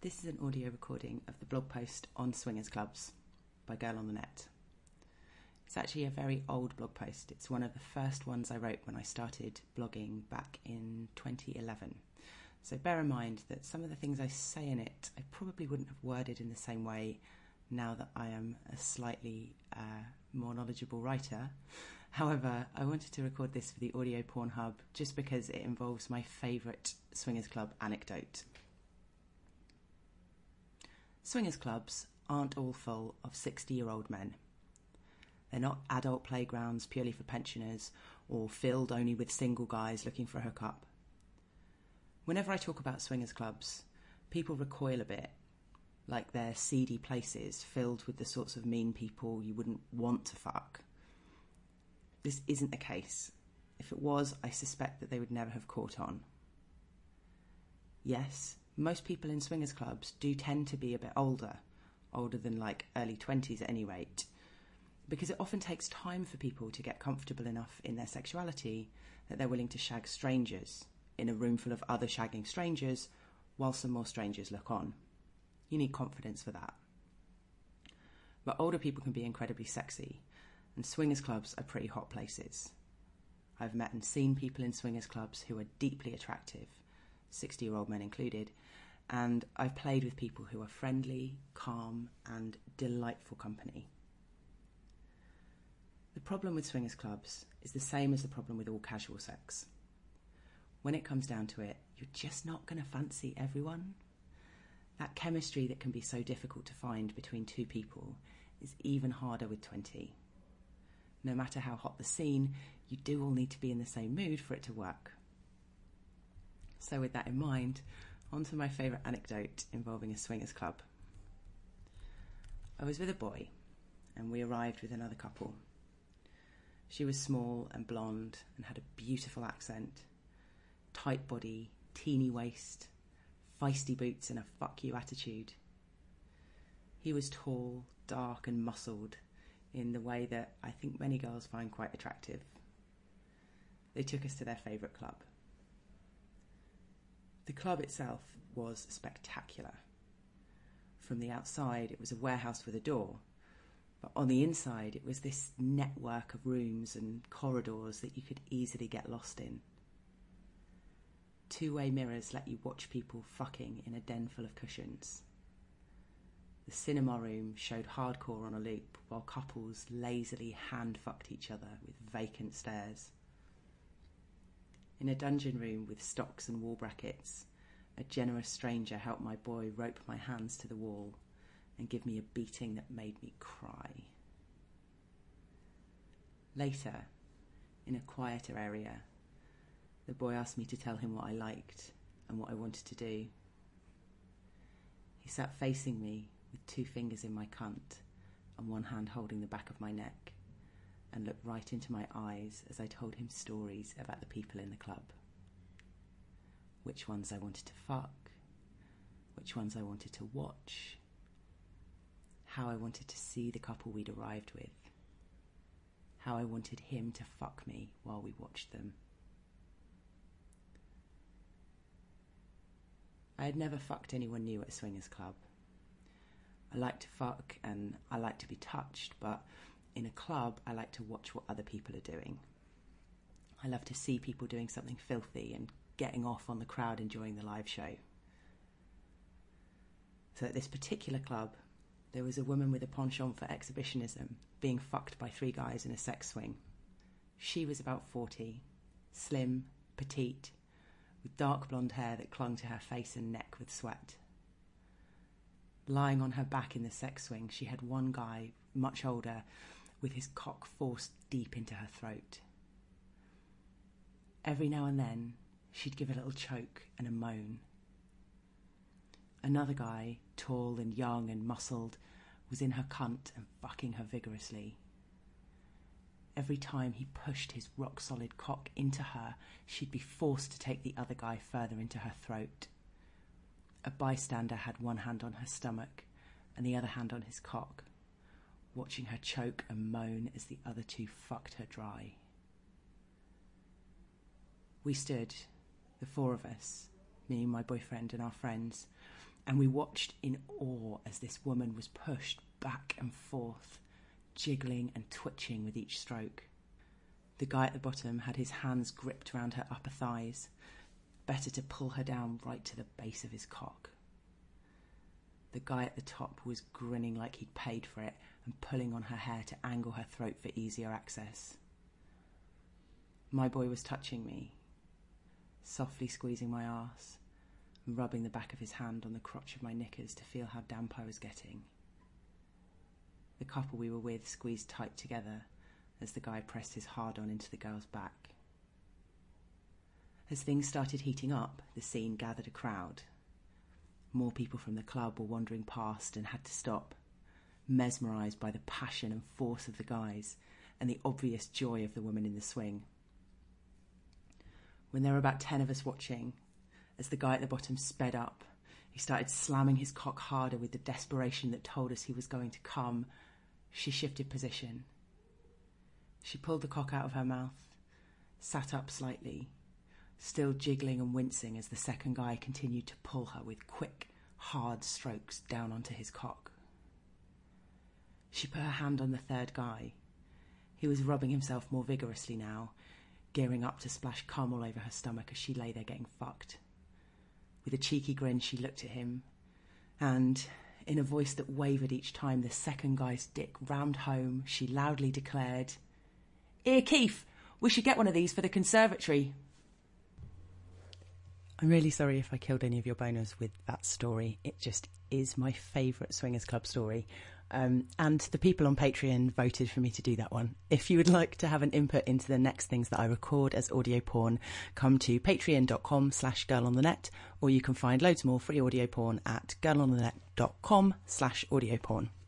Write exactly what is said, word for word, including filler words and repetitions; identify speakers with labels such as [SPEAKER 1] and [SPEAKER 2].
[SPEAKER 1] This is an audio recording of the blog post on swingers clubs by Girl on the Net. It's actually a very old blog post. It's one of the first ones I wrote when I started blogging back in twenty eleven. So bear in mind that some of the things I say in it I probably wouldn't have worded in the same way now that I am a slightly uh, more knowledgeable writer. However, I wanted to record this for the Audio Porn Hub just because it involves my favourite swingers club anecdote. Swingers clubs aren't all full of sixty-year-old men. They're not adult playgrounds purely for pensioners or filled only with single guys looking for a hookup. Whenever I talk about swingers clubs, people recoil a bit, like they're seedy places filled with the sorts of mean people you wouldn't want to fuck. This isn't the case. If it was, I suspect that they would never have caught on. Yes, most people in swingers clubs do tend to be a bit older, older than like early twenties at any rate, because it often takes time for people to get comfortable enough in their sexuality that they're willing to shag strangers in a room full of other shagging strangers while some more strangers look on. You need confidence for that. But older people can be incredibly sexy, and swingers clubs are pretty hot places. I've met and seen people in swingers clubs who are deeply attractive, sixty-year-old men included, and I've played with people who are friendly, calm, and delightful company. The problem with swingers clubs is the same as the problem with all casual sex. When it comes down to it, you're just not going to fancy everyone. That chemistry that can be so difficult to find between two people is even harder with twenty. No matter how hot the scene, you do all need to be in the same mood for it to work. So with that in mind, on to my favourite anecdote involving a swingers club. I was with a boy, and we arrived with another couple. She was small and blonde and had a beautiful accent, tight body, teeny waist, feisty boots and a fuck you attitude. He was tall, dark and muscled in the way that I think many girls find quite attractive. They took us to their favourite club. The club itself was spectacular. From the outside, it was a warehouse with a door, but on the inside, it was this network of rooms and corridors that you could easily get lost in. Two-way mirrors let you watch people fucking in a den full of cushions. The cinema room showed hardcore on a loop, while couples lazily hand-fucked each other with vacant stares. In a dungeon room with stocks and wall brackets, a generous stranger helped my boy rope my hands to the wall and give me a beating that made me cry. Later, in a quieter area, the boy asked me to tell him what I liked and what I wanted to do. He sat facing me with two fingers in my cunt and one hand holding the back of my neck, and looked right into my eyes as I told him stories about the people in the club. Which ones I wanted to fuck, which ones I wanted to watch, how I wanted to see the couple we'd arrived with, how I wanted him to fuck me while we watched them. I had never fucked anyone new at a swingers club. I like to fuck and I like to be touched, but in a club, I like to watch what other people are doing. I love to see people doing something filthy and getting off on the crowd enjoying the live show. So at this particular club, there was a woman with a penchant for exhibitionism being fucked by three guys in a sex swing. She was about forty, slim, petite, with dark blonde hair that clung to her face and neck with sweat. Lying on her back in the sex swing, she had one guy, much older, with his cock forced deep into her throat. Every now and then, she'd give a little choke and a moan. Another guy, tall and young and muscled, was in her cunt and fucking her vigorously. Every time he pushed his rock-solid cock into her, she'd be forced to take the other guy further into her throat. A bystander had one hand on her stomach and the other hand on his cock, watching her choke and moan as the other two fucked her dry. We stood, the four of us, me, my boyfriend and our friends, and we watched in awe as this woman was pushed back and forth, jiggling and twitching with each stroke. The guy at the bottom had his hands gripped around her upper thighs, better to pull her down right to the base of his cock. The guy at the top was grinning like he'd paid for it and pulling on her hair to angle her throat for easier access. My boy was touching me, softly squeezing my arse and rubbing the back of his hand on the crotch of my knickers to feel how damp I was getting. The couple we were with squeezed tight together as the guy pressed his hard-on into the girl's back. As things started heating up, the scene gathered a crowd. More people from the club were wandering past and had to stop, mesmerised by the passion and force of the guys and the obvious joy of the woman in the swing. When there were about ten of us watching, as the guy at the bottom sped up, he started slamming his cock harder with the desperation that told us he was going to come. She shifted position. She pulled the cock out of her mouth, sat up slightly, still jiggling and wincing as the second guy continued to pull her with quick, hard strokes down onto his cock. She put her hand on the third guy. He was rubbing himself more vigorously now, gearing up to splash cum all over her stomach as she lay there getting fucked. With a cheeky grin, she looked at him, and, in a voice that wavered each time the second guy's dick rammed home, she loudly declared, "Here, Keith, we should get one of these for the conservatory." I'm really sorry if I killed any of your boners with that story. It just is my favourite Swingers Club story. Um, and the people on Patreon voted for me to do that one. If you would like to have an input into the next things that I record as audio porn, come to patreon.com slash girlonthenet, or you can find loads more free audio porn at girlonthenet.com slash audio porn.